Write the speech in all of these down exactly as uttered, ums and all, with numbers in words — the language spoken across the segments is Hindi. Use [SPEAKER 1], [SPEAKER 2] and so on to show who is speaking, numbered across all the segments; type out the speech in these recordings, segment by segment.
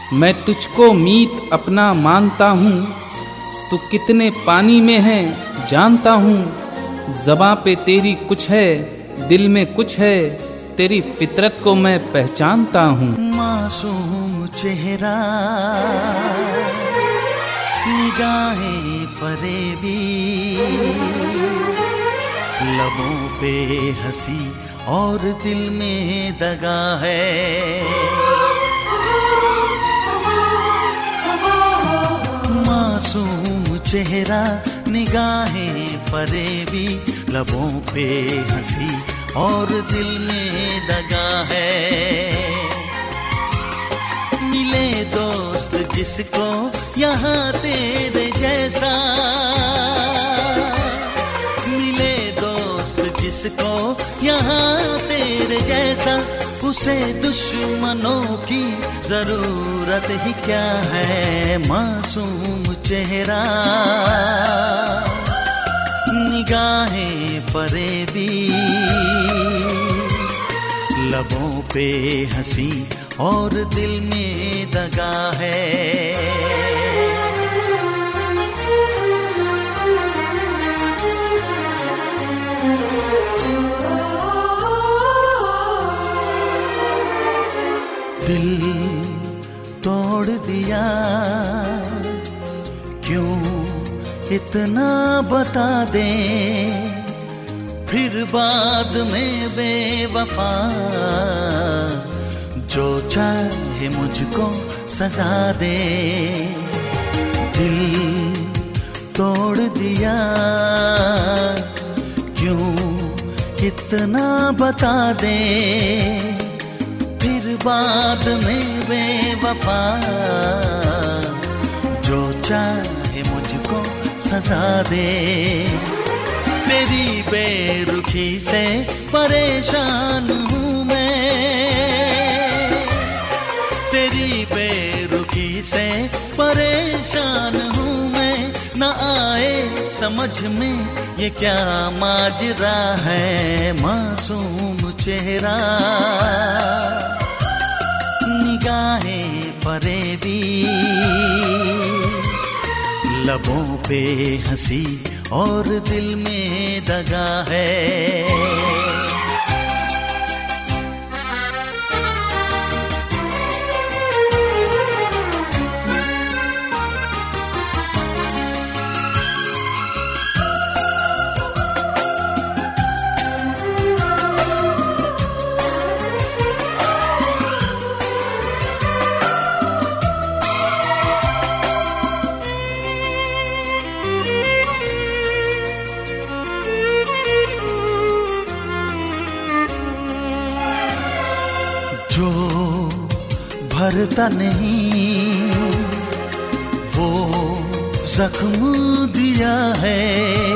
[SPEAKER 1] मैं तुझको मीत अपना मानता हूँ, तू कितने पानी में है जानता हूँ। ज़बां पे तेरी कुछ है, दिल में कुछ है, तेरी फितरत को मैं पहचानता हूँ।
[SPEAKER 2] मासूम चेहरा, निगाहें फरेबी, लबों पे हंसी और दिल में दगा है। मासूम चेहरा, निगाहें फरेबी, लबों पे हंसी और दिल में दगा है। मिले दोस्त जिसको यहाँ तेरे जैसा, मिले दोस्त जिसको यहाँ तेरे जैसा, उसे दुश्मनों की जरूरत ही क्या है। मासूम चेहरा, निगाहें फरेबी, लबों पे हंसी और दिल में दगा है। दिल तोड़ दिया क्यों इतना बता दे, फिर बाद में बेवफा जो चाहे मुझको सजा दे। दिल तोड़ दिया क्यों इतना बता दे, फिर बाद में बेवफा जो चाहे मुझको सजा दे। तेरी बेरुखी से परेशान हूँ मैं, तेरी बेरुखी से परेशान हूँ मैं। न आए समझ में ये क्या माजरा है। मासूम चेहरा, निगाहें फरेबी, लबों पे हंसी और दिल में दगा है। जो भरता नहीं वो जख्म दिया है,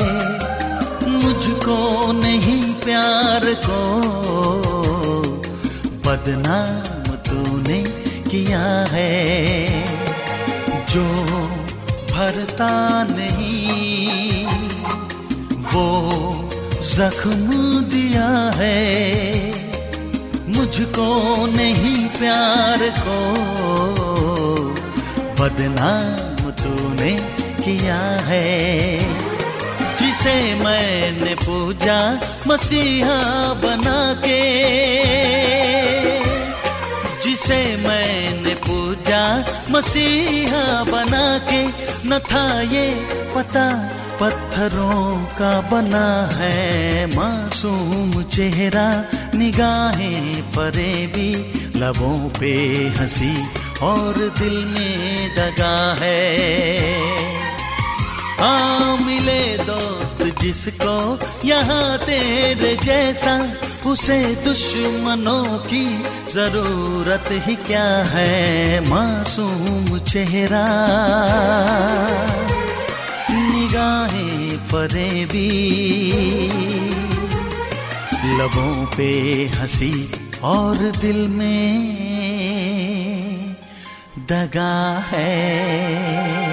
[SPEAKER 2] मुझको नहीं प्यार को बदनाम तूने किया है। जो भरता नहीं वो जख्म दिया है, मुझको नहीं प्यार को बदनाम तूने किया है। जिसे मैंने पूजा मसीहा बना के, जिसे मैंने पूजा मसीहा बना के, न था ये पता पत्थरों का बना है। मासूम चेहरा, निगाहें फरेबी, लबों पे हंसी और दिल में दगा है। हाँ मिले दोस्त जिसको यहाँ तेरे जैसा, उसे दुश्मनों की जरूरत ही क्या है। मासूम चेहरा, निगाहें फरेबी, लबों पे हंसी और दिल में दगा है।